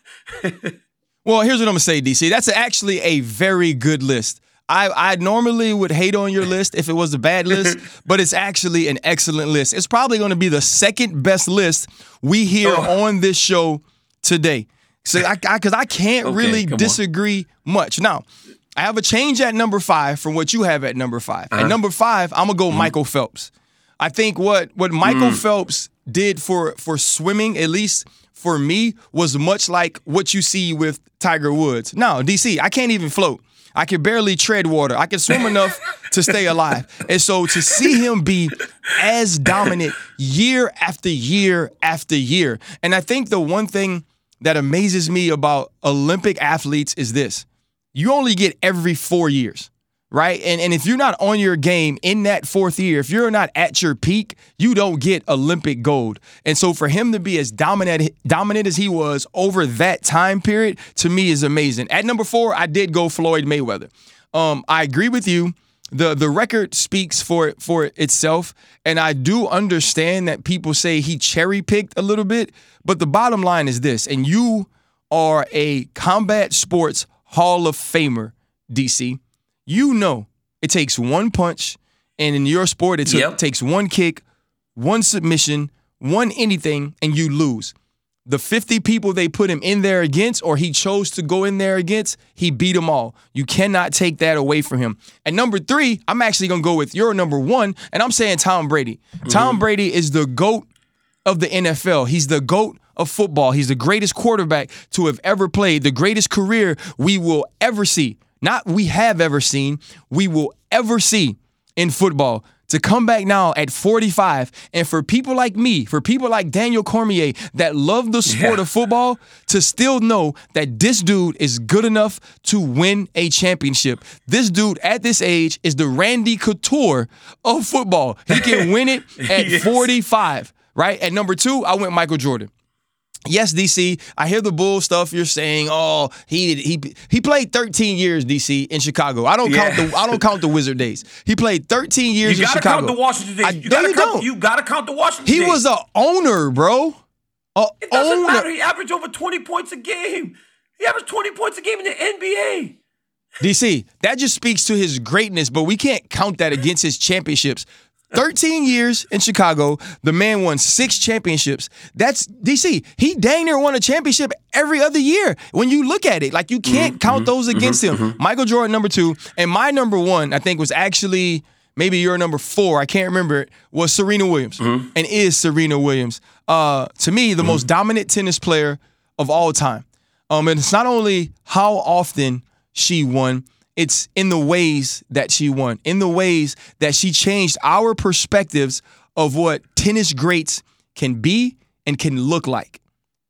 Speaker 2: Well, here's what I'm going to say, D C. That's actually a very good list. I, I normally would hate on your list if it was a bad list, but it's actually an excellent list. It's probably going to be the second best list we hear oh. on this show today. So I, because I, I can't okay, really disagree on. much. Now, I have a change at number five from what you have at number five. Uh-huh. At number five, I'm going to go mm. Michael Phelps. I think what, what Michael mm. Phelps did for, for swimming, at least for me, was much like what you see with Tiger Woods. Now, D C, I can't even float. I can barely tread water. I can swim enough to stay alive. And so to see him be as dominant year after year after year. And I think the one thing that amazes me about Olympic athletes is this. You only get every four years, right? And, and if you're not on your game in that fourth year, if you're not at your peak, you don't get Olympic gold. And so for him to be as dominant, dominant as he was over that time period, to me is amazing. At number four, I did go Floyd Mayweather. Um, I agree with you. The the record speaks for for itself, and I do understand that people say he cherry-picked a little bit, but the bottom line is this, and you are a combat sports Hall of Famer, D C. You know it takes one punch, and in your sport, it t- yep. takes one kick, one submission, one anything, and you lose. The fifty people they put him in there against, or he chose to go in there against, he beat them all. You cannot take that away from him. And number three, I'm actually going to go with your number one, and I'm saying Tom Brady. Mm-hmm. Tom Brady is the GOAT of the N F L. He's the GOAT of football. He's the greatest quarterback to have ever played, the greatest career we will ever see. Not we have ever seen, we will ever see in football. To come back now at forty-five, and for people like me, for people like Daniel Cormier that love the sport yeah. of football, to still know that this dude is good enough to win a championship. This dude at this age is the Randy Couture of football. He can win it at yes. forty-five, right? At number two, I went Michael Jordan. Yes, D C, I hear the bull stuff you're saying. Oh, he he he played thirteen years, D C, in Chicago. I don't yeah. count the I don't count the Wizard days. He played thirteen years
Speaker 1: you
Speaker 2: in
Speaker 1: gotta
Speaker 2: Chicago.
Speaker 1: Count the Washington days.
Speaker 2: I,
Speaker 1: you gotta
Speaker 2: you
Speaker 1: count.
Speaker 2: don't.
Speaker 1: You gotta count the Washington
Speaker 2: he
Speaker 1: days.
Speaker 2: He was an owner, bro. A
Speaker 1: it doesn't
Speaker 2: owner.
Speaker 1: matter. He averaged over twenty points a game. He averaged twenty points a game in the N B A.
Speaker 2: D C, that just speaks to his greatness, but we can't count that against his championships. thirteen years in Chicago, the man won six championships. That's, D C, he dang near won a championship every other year. When you look at it, like you can't mm-hmm, count those against mm-hmm, him. Mm-hmm. Michael Jordan, number two, and my number one, I think was actually maybe your number four, I can't remember it, was Serena Williams, mm-hmm. and is Serena Williams. Uh, to me, the mm-hmm. most dominant tennis player of all time. Um, and it's not only how often she won, it's in the ways that she won, in the ways that she changed our perspectives of what tennis greats can be and can look like.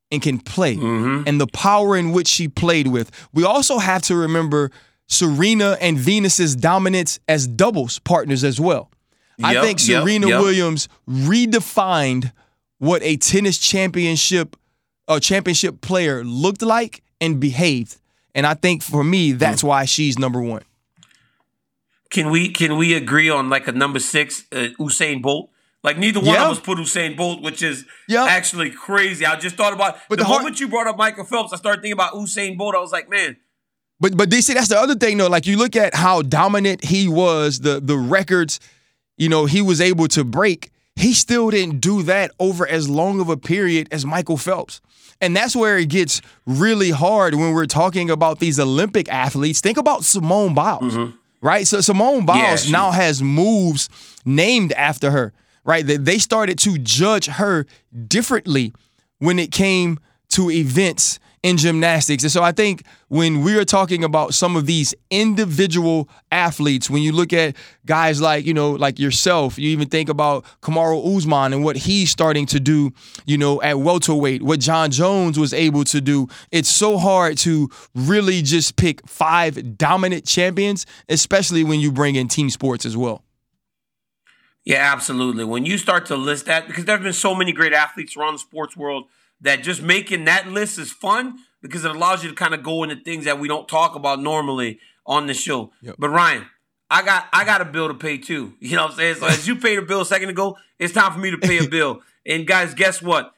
Speaker 2: and can play,
Speaker 1: mm-hmm.
Speaker 2: and the power in which she played with. We also have to remember Serena and Venus's dominance as doubles partners as well. Yep, I think Serena
Speaker 1: yep, yep.
Speaker 2: Williams redefined what a tennis championship a championship player looked like and behaved. And I think for me, that's why she's number one.
Speaker 1: Can we can we agree on like a number six, uh, Usain Bolt? Like neither one
Speaker 2: yeah.
Speaker 1: of us put Usain Bolt, which is
Speaker 2: yeah.
Speaker 1: actually crazy. I just thought about but the, the moment hard- you brought up Michael Phelps, I started thinking about Usain Bolt. I was like, man.
Speaker 2: But but D C, that's the other thing though. Like you look at how dominant he was, the the records, you know, he was able to break. He still didn't do that over as long of a period as Michael Phelps. And that's where it gets really hard when we're talking about these Olympic athletes. Think about Simone Biles, mm-hmm. right? So Simone Biles yeah, she- now has moves named after her, right? They started to judge her differently when it came to events in gymnastics. And so I think when we are talking about some of these individual athletes, when you look at guys like, you know, like yourself, you even think about Kamaru Usman and what he's starting to do, you know, at welterweight, what John Jones was able to do. It's so hard to really just pick five dominant champions, especially when you bring in team sports as well.
Speaker 1: Yeah, absolutely. When you start to list that, because there have been so many great athletes around the sports world, that just making that list is fun because it allows you to kind of go into things that we don't talk about normally on the show. Yep. But Ryan, I got I got a bill to pay too. You know what I'm saying? So as you paid a bill a second ago, it's time for me to pay a bill. And guys, guess what?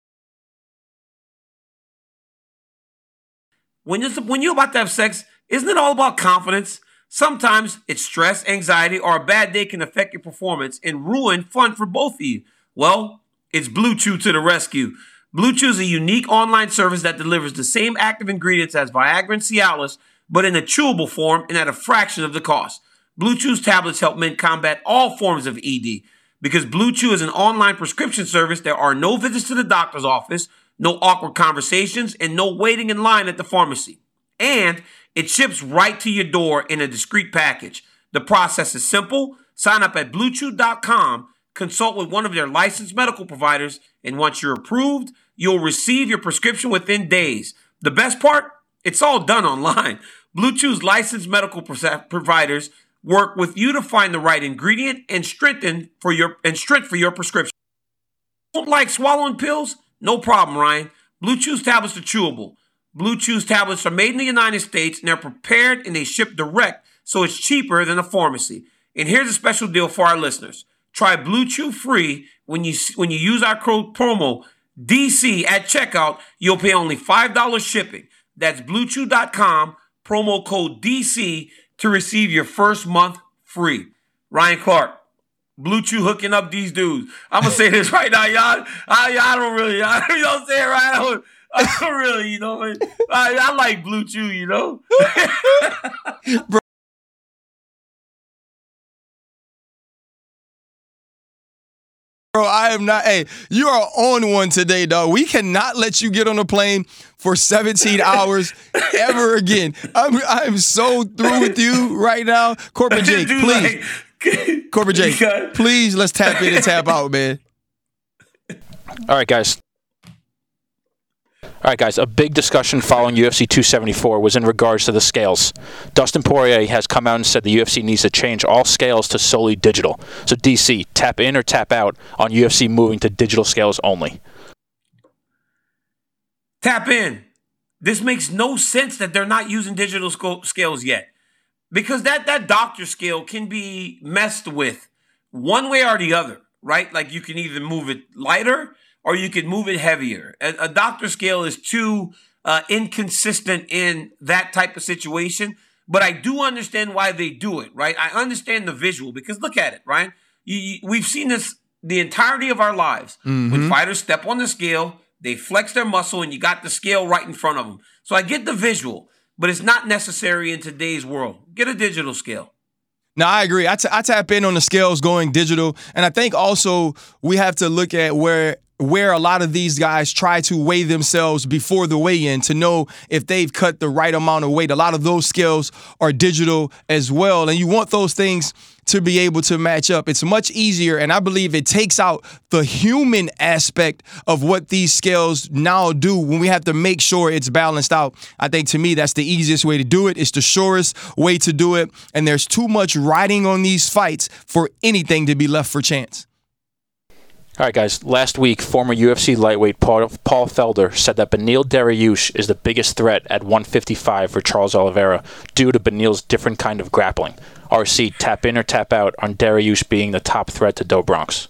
Speaker 1: When you're, when you're about to have sex, isn't it all about confidence? Sometimes it's stress, anxiety, or a bad day can affect your performance and ruin fun for both of you. Well, it's Blue Chew to the rescue. Blue Chew is a unique online service that delivers the same active ingredients as Viagra and Cialis, but in a chewable form and at a fraction of the cost. Blue Chew's tablets help men combat all forms of E D. Because Blue Chew is an online prescription service, there are no visits to the doctor's office, no awkward conversations, and no waiting in line at the pharmacy. And it ships right to your door in a discreet package. The process is simple. Sign up at blue chew dot com, consult with one of their licensed medical providers, and once you're approved, you'll receive your prescription within days. The best part? It's all done online. Blue Chew's licensed medical providers work with you to find the right ingredient and strengthen for your and strength for your prescription. Don't like swallowing pills? No problem, Ryan. Blue Chew's tablets are chewable. Blue Chew's tablets are made in the United States and they're prepared and they ship direct, so it's cheaper than a pharmacy. And here's a special deal for our listeners. Try Blue Chew free when you when you use our code promo D C at checkout. You'll pay only five dollars shipping. That's blue chew dot com, promo code D C to receive your first month free. Ryan Clark, Blue Chew hooking up these dudes. I'm going to say this right now, y'all. I, y'all don't really, y'all, you know what I'm saying, right? I don't, I don't really, you know, I, I like Blue Chew, you know?
Speaker 2: Bro. Bro, I am not. Hey, you are on one today, dog. We cannot let you get on a plane for seventeen hours ever again. I'm I'm so through with you right now. Corporate Jake, Dude, please. Like, Corporate Jake, please let's tap in and tap out, man.
Speaker 4: All right, guys. All right, guys, a big discussion following U F C two seventy-four was in regards to the scales. Dustin Poirier has come out and said the U F C needs to change all scales to solely digital. So, D C, tap in or tap out on U F C moving to digital scales only?
Speaker 1: Tap in. This makes no sense that they're not using digital sc- scales yet. Because that, that doctor scale can be messed with one way or the other, right? Like you can either move it lighter or you can move it heavier. A, a doctor scale is too uh, inconsistent in that type of situation, but I do understand why they do it, right? I understand the visual because look at it, right? You, you, we've seen this the entirety of our lives. Mm-hmm. When fighters step on the scale, they flex their muscle and you got the scale right in front of them. So I get the visual, but it's not necessary in today's world. Get a digital scale.
Speaker 2: No, I agree. I, t- I tap in on the scales going digital. And I think also we have to look at where where a lot of these guys try to weigh themselves before the weigh-in to know if they've cut the right amount of weight. A lot of those scales are digital as well, and you want those things to be able to match up. It's much easier, and I believe it takes out the human aspect of what these scales now do when we have to make sure it's balanced out. I think, to me, that's the easiest way to do it. It's the surest way to do it, and there's too much riding on these fights for anything to be left for chance.
Speaker 4: All right, guys. Last week, former U F C lightweight Paul, Paul Felder said that Beneil Dariush is the biggest threat at one fifty-five for Charles Oliveira due to Beneil's different kind of grappling. R C, tap in or tap out on Dariush being the top threat to Do Bronx?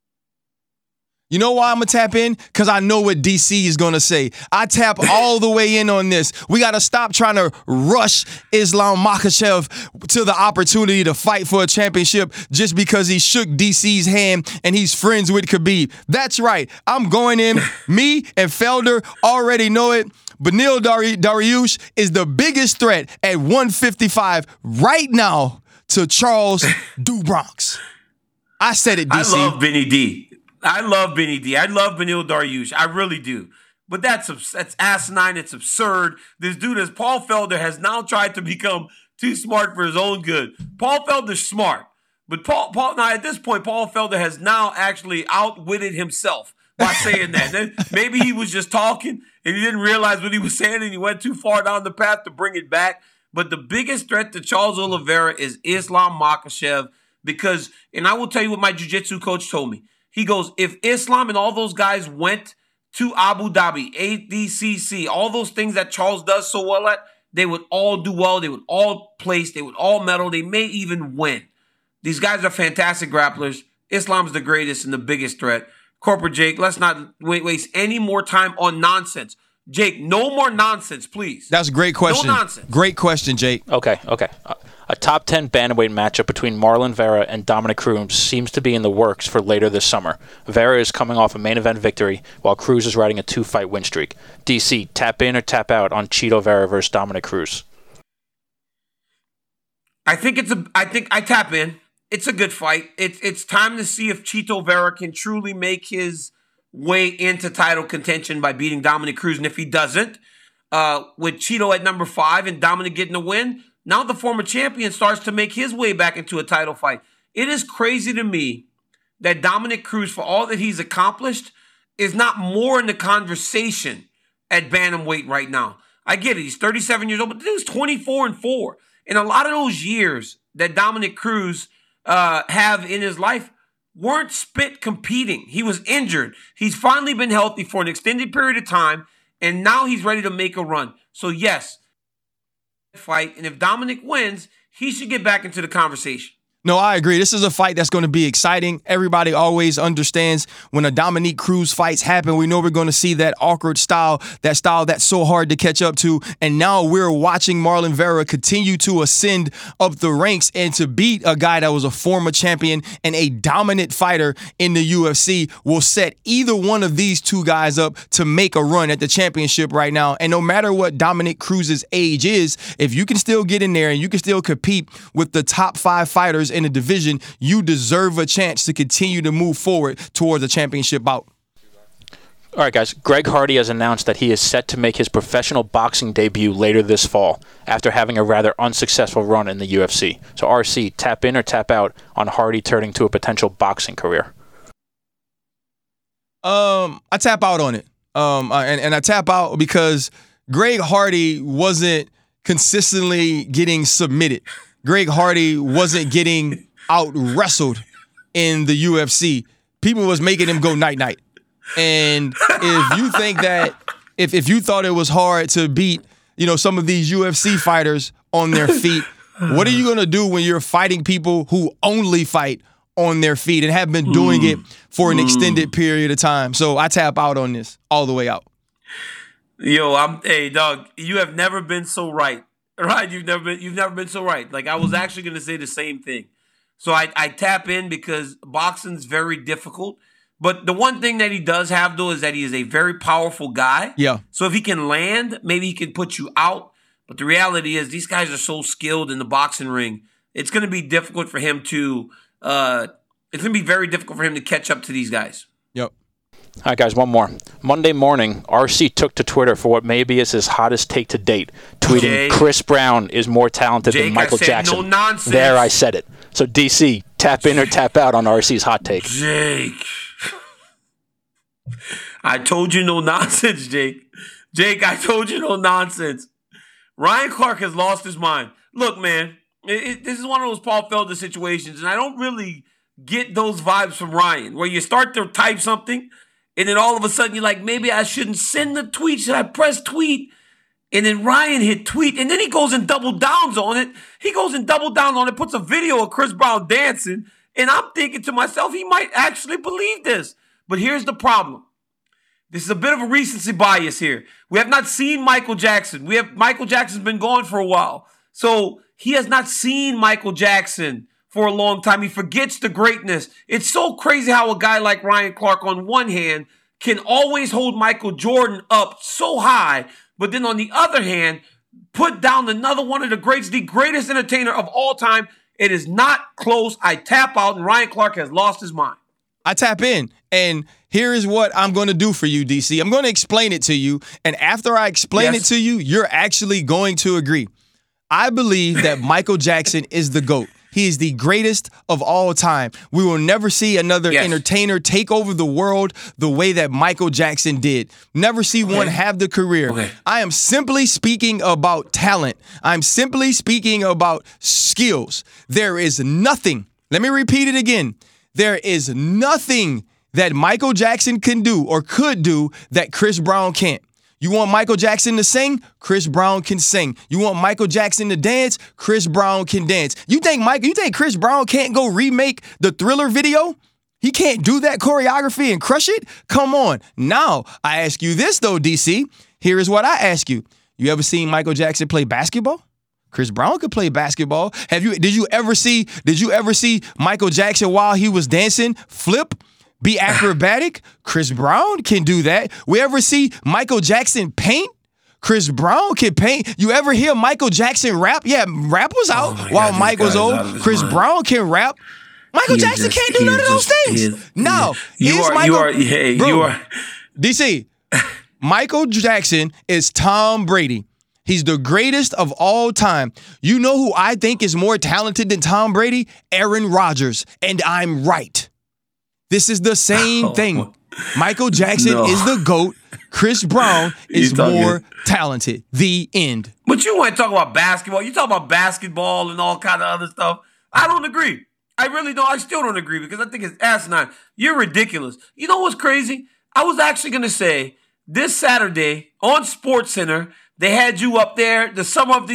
Speaker 2: You know why I'm going to tap in? Because I know what D C is going to say. I tap all the way in on this. We got to stop trying to rush Islam Makhachev to the opportunity to fight for a championship just because he shook D C's hand and he's friends with Khabib. That's right. I'm going in. Me and Felder already know it. Beneil Dari- Dariush is the biggest threat at one fifty-five right now to Charles Do Bronx. I said it, D C.
Speaker 1: I love Benny D. I love Benny D. I love Beneil Dariush. I really do. But that's that's asinine. It's absurd. This dude, as Paul Felder, has now tried to become too smart for his own good. Paul Felder's smart. But Paul, Paul now at this point, Paul Felder has now actually outwitted himself by saying that. Then maybe he was just talking and he didn't realize what he was saying and he went too far down the path to bring it back. But the biggest threat to Charles Oliveira is Islam Makhachev because, and I will tell you what my jiu-jitsu coach told me. He goes, if Islam and all those guys went to Abu Dhabi, A D C C, all those things that Charles does so well at, they would all do well. They would all place. They would all medal. They may even win. These guys are fantastic grapplers. Islam's the greatest and the biggest threat. Corporate Jake, let's not wait, waste any more time on nonsense. Jake, no more nonsense, please.
Speaker 2: That's a great question.
Speaker 1: No nonsense.
Speaker 2: Great question, Jake.
Speaker 4: Okay, okay. Uh, a top ten bantamweight matchup between Marlon Vera and Dominic Cruz seems to be in the works for later this summer. Vera is coming off a main event victory, while Cruz is riding a two-fight win streak. D C, tap in or tap out on Chito Vera versus Dominic Cruz?
Speaker 1: I think it's a. I think I tap in. It's a good fight. It's it's time to see if Chito Vera can truly make his way into title contention by beating Dominic Cruz, and if he doesn't, uh, with Chito at number five and Dominic getting the win, now the former champion starts to make his way back into a title fight. It is crazy to me that Dominic Cruz, for all that he's accomplished, is not more in the conversation at bantamweight right now. I get it. He's thirty-seven years old, but the dude's twenty-four and four. And a lot of those years that Dominic Cruz uh, have in his life weren't spent competing. He was injured. He's finally been healthy for an extended period of time, and now he's ready to make a run. So, yes, fight. And if Dominic wins, he should get back into the conversation.
Speaker 2: No, I agree. This is a fight that's going to be exciting. Everybody always understands when a Dominic Cruz fights happen, we know we're going to see that awkward style, that style that's so hard to catch up to. And now we're watching Marlon Vera continue to ascend up the ranks and to beat a guy that was a former champion and a dominant fighter in the U F C will set either one of these two guys up to make a run at the championship right now. And no matter what Dominic Cruz's age is, if you can still get in there and you can still compete with the top five fighters in the division, you deserve a chance to continue to move forward towards a championship bout.
Speaker 4: All right, guys. Greg Hardy has announced that he is set to make his professional boxing debut later this fall after having a rather unsuccessful run in the U F C. So, R C, tap in or tap out on Hardy turning to a potential boxing career?
Speaker 2: Um, I tap out on it. Um, and, and I tap out because Greg Hardy wasn't consistently getting submitted. Greg Hardy wasn't getting out wrestled in the U F C. People was making him go night night. And if you think that, if if you thought it was hard to beat, you know, some of these U F C fighters on their feet, what are you gonna do when you're fighting people who only fight on their feet and have been doing it for an extended period of time? So I tap out on this all the way out.
Speaker 1: Yo, I'm hey dog, you have never been so right. Right, you've never been you've never been so right. Like I was actually gonna say the same thing. So I, I tap in because boxing's very difficult. But the one thing that he does have though is that he is a very powerful guy.
Speaker 2: Yeah.
Speaker 1: So if he can land, maybe he can put you out. But the reality is these guys are so skilled in the boxing ring. It's gonna be difficult for him to uh it's gonna be very difficult for him to catch up to these guys.
Speaker 2: Yep.
Speaker 4: All right, guys, one more. Monday morning, R C took to Twitter for what maybe is his hottest take to date, tweeting
Speaker 1: Jake,
Speaker 4: Chris Brown is more talented
Speaker 1: Jake,
Speaker 4: than Michael
Speaker 1: I said
Speaker 4: Jackson.
Speaker 1: No nonsense.
Speaker 4: There, I said it. So, D C, tap in or tap out on R C's hot take.
Speaker 1: Jake. I told you no nonsense, Jake. Jake, I told you no nonsense. Ryan Clark has lost his mind. Look, man, it, it, this is one of those Paul Felder situations, and I don't really get those vibes from Ryan, where you start to type something, and then all of a sudden you're like, maybe I shouldn't send the tweet. Should I press tweet? And then Ryan hit tweet, and then he goes and double downs on it. He goes and double down on it, puts a video of Chris Brown dancing, and I'm thinking to myself, he might actually believe this. But here's the problem. This is a bit of a recency bias here. We have not seen Michael Jackson. We have Michael Jackson's been gone for a while. So he has not seen Michael Jackson for a long time. He forgets the greatness. It's so crazy how a guy like Ryan Clark, on one hand, can always hold Michael Jordan up so high, but then on the other hand, put down another one of the greats, the greatest entertainer of all time. It is not close. I tap out, and Ryan Clark has lost his mind.
Speaker 2: I tap in, and here is what I'm going to do for you, D C. I'm going to explain it to you, and after I explain
Speaker 1: Yes.
Speaker 2: it to you, you're actually going to agree. I believe that Michael Jackson is the GOAT. He is the greatest of all time. We will never see another
Speaker 1: Yes.
Speaker 2: entertainer take over the world the way that Michael Jackson did. Never see one
Speaker 1: Okay.
Speaker 2: have the career.
Speaker 1: Okay.
Speaker 2: I am simply speaking about talent. I'm simply speaking about skills. There is nothing. Let me repeat it again. There is nothing that Michael Jackson can do or could do that Chris Brown can't. You want Michael Jackson to sing? Chris Brown can sing. You want Michael Jackson to dance? Chris Brown can dance. You think Mike, you think Chris Brown can't go remake the Thriller video? He can't do that choreography and crush it? Come on. Now, I ask you this though, D C. Here is what I ask you. You ever seen Michael Jackson play basketball? Chris Brown could play basketball. Have you did you ever see did you ever see Michael Jackson while he was dancing flip? Be acrobatic? Chris Brown can do that. We ever see Michael Jackson paint? Chris Brown can paint. You ever hear Michael Jackson rap? Yeah, rap was out
Speaker 1: Oh my
Speaker 2: while
Speaker 1: God,
Speaker 2: Mike
Speaker 1: this
Speaker 2: was
Speaker 1: guy is
Speaker 2: old.
Speaker 1: out of his
Speaker 2: Chris
Speaker 1: mind.
Speaker 2: Brown can rap. Michael
Speaker 1: He is
Speaker 2: Jackson
Speaker 1: just-
Speaker 2: can't do
Speaker 1: he
Speaker 2: none
Speaker 1: is
Speaker 2: of those
Speaker 1: just- he
Speaker 2: things.
Speaker 1: is-
Speaker 2: Now,
Speaker 1: You
Speaker 2: is
Speaker 1: are-
Speaker 2: Michael,
Speaker 1: you are- hey,
Speaker 2: bro,
Speaker 1: you are-
Speaker 2: D C, Michael Jackson is Tom Brady. He's the greatest of all time. You know who I think is more talented than Tom Brady? Aaron Rodgers. And I'm right. This is the same
Speaker 1: Oh,
Speaker 2: thing. Michael Jackson
Speaker 1: no.
Speaker 2: is the GOAT. Chris Brown is
Speaker 1: You talking-
Speaker 2: more talented. The end.
Speaker 1: But you want to talk about basketball. You talk about basketball and all kind of other stuff. I don't agree. I really don't. I still don't agree because I think it's asinine. You're ridiculous. You know what's crazy? I was actually going to say this Saturday on SportsCenter, they had you up there. The summer of the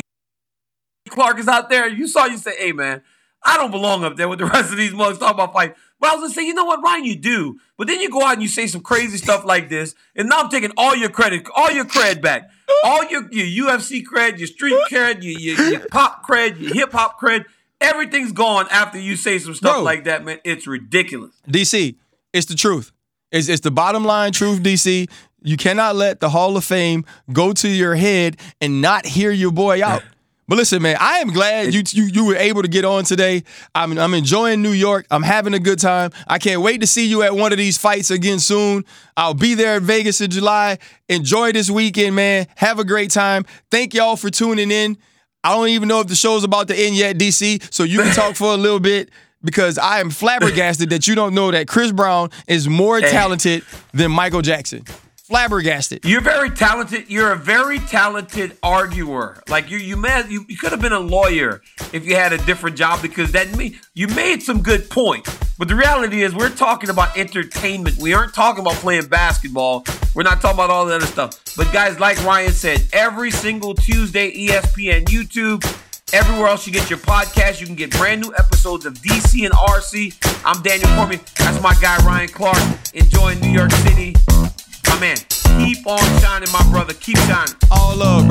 Speaker 1: Clark is out there. You saw you say, hey, man, I don't belong up there with the rest of these mugs talking about fight. But I was going to say, you know what, Ryan, you do. But then you go out and you say some crazy stuff like this. And now I'm taking all your credit, all your cred back. All your, your U F C cred, your street cred, your, your, your pop cred, your hip hop cred. Everything's gone after you say some stuff
Speaker 2: Bro.
Speaker 1: like that, man. It's ridiculous.
Speaker 2: D C, it's the truth. It's, it's the bottom line truth, D C. You cannot let the Hall of Fame go to your head and not hear your boy out. But listen, man, I am glad you you you were able to get on today. I'm I'm enjoying New York. I'm having a good time. I can't wait to see you at one of these fights again soon. I'll be there in Vegas in July. Enjoy this weekend, man. Have a great time. Thank y'all for tuning in. I don't even know if the show's about to end yet, D C, so you can talk for a little bit because I am flabbergasted that you don't know that Chris Brown is more talented than Michael Jackson. Flabbergasted.
Speaker 1: You're very talented. You're a very talented arguer. Like you, you mad. You, you could have been a lawyer if you had a different job because that me. You made some good points. But the reality is, we're talking about entertainment. We aren't talking about playing basketball. We're not talking about all that other stuff. But guys, like Ryan said, every single Tuesday, E S P N, YouTube, everywhere else you get your podcast, you can get brand new episodes of D C and R C. I'm Daniel Cormier. That's my guy Ryan Clark. Enjoying New York City. My man, keep on shining, my brother. Keep shining.
Speaker 2: All love,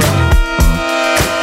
Speaker 2: bro.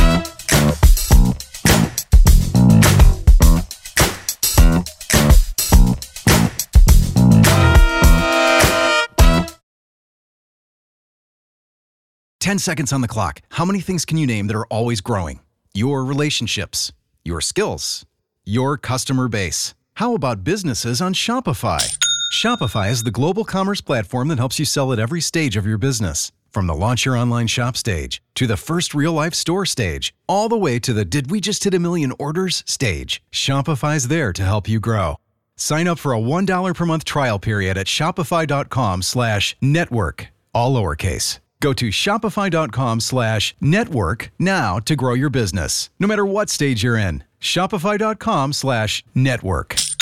Speaker 3: ten seconds on the clock. How many things can you name that are always growing? Your relationships, your skills, your customer base. How about businesses on Shopify? Shopify is the global commerce platform that helps you sell at every stage of your business. From the launch your online shop stage, to the first real-life store stage, all the way to the did we just hit a million orders stage, Shopify's there to help you grow. Sign up for a one dollar per month trial period at shopify.com slash network, all lowercase. Go to shopify.com slash network now to grow your business, no matter what stage you're in. Shopify.com slash network.